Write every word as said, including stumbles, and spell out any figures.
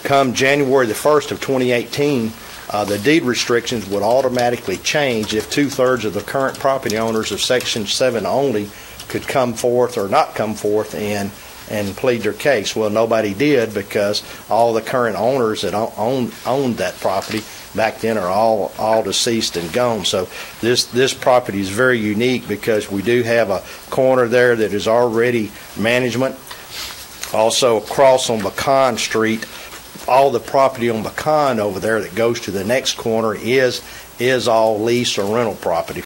come January the first of twenty eighteen, uh, the deed restrictions would automatically change if two-thirds of the current property owners of Section seven only could come forth or not come forth and and plead their case. Well, nobody did, because all the current owners that own, owned that property back then are all all deceased and gone. So this this property is very unique because we do have a corner there that is already management. Also across on Pecan Street, all the property on Pecan over there that goes to the next corner is is all lease or rental property